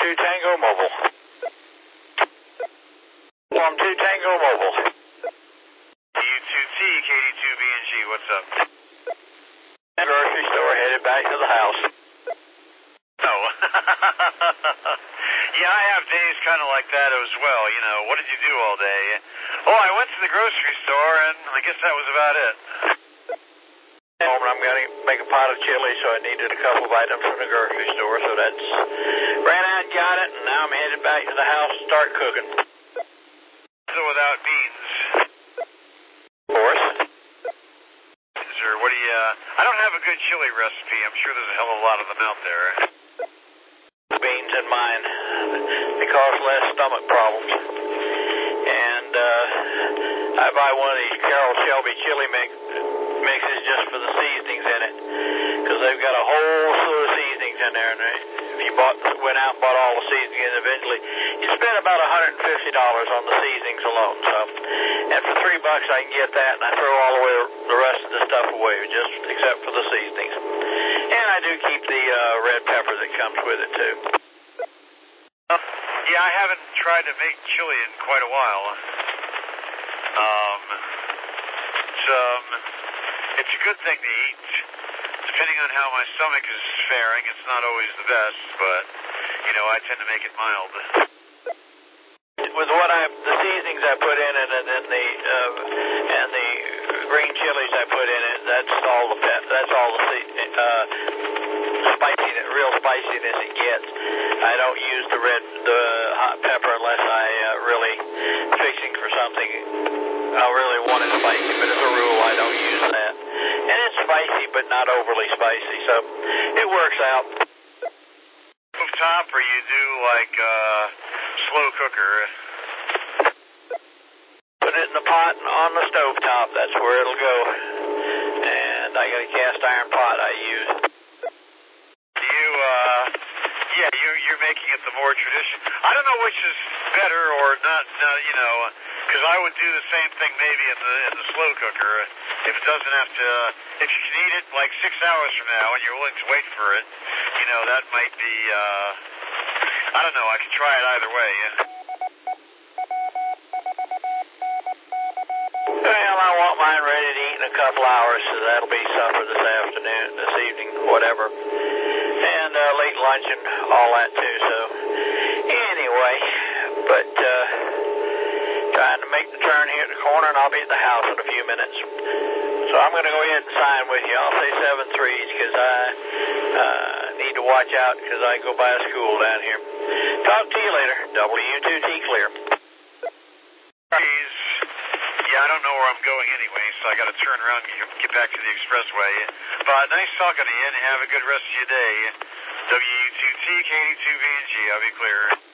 Tango Mobile. Form 2 Tango Mobile. U2T, KD2BNG, what's up? Grocery store, headed back to the house. Oh. Yeah, I have days kind of like that as well. You know, what did you do all day? Oh, I went to the grocery store, and I guess that was about it. Home, I'm going to make a pot of chili, so I needed a couple of items from the grocery store, so that's ran out and got it, and now I'm headed back to the house to start cooking. So without beans. Of course. Or what do you, I don't have a good chili recipe. I'm sure there's a hell of a lot of them out there. Beans in mine. They cause less stomach problems. And I buy one of these Carol Shelby chili mixes just for the seasonings in it, because they've got a whole slew of seasonings in there, and if you went out and bought all the seasonings eventually, you spend about $150 on the seasonings alone. So, and for $3 I can get that, and I throw all the rest of the stuff away, just except for the seasonings. And I do keep the red pepper that comes with it too. Yeah, I haven't tried to make chili in quite a while. It's a good thing to eat. Depending on how my stomach is faring, it's not always the best, but, you know, I tend to make it mild. With the seasonings I put in it, and then the green chilies I put in it, that's all the real spiciness it gets. I don't use the hot pepper unless I really fixing for something I really want it spicy, but as a rule I don't use that. And it's spicy, but not overly spicy, so it works out. Top, or you do like slow cooker? Put it in the pot on the stove top. That's where it'll go. And I got a cast iron pot I use. You're making it the more traditional. I don't know which is better or not, you know, because I would do the same thing maybe in the slow cooker. If it doesn't have to, if you can eat it like 6 hours from now and you're willing to wait for it, you know, that might be, I don't know, I could try it either way. Well, I want mine ready to eat in a couple hours, so that'll be supper this afternoon, this evening, whatever. And late lunch and all that too, so anyway, but trying to make the turn here at the corner, and I'll be at the house in a few minutes. So I'm going to go ahead and sign with you. I'll say 7 3s because I need to watch out because I go by a school down here. Talk to you later. W2T clear. Yeah, I don't know where I'm going anyway, so I got to turn around and get back to the expressway. But nice talking to you, and have a good rest of your day. W2T, KD2VNG, I'll be clear.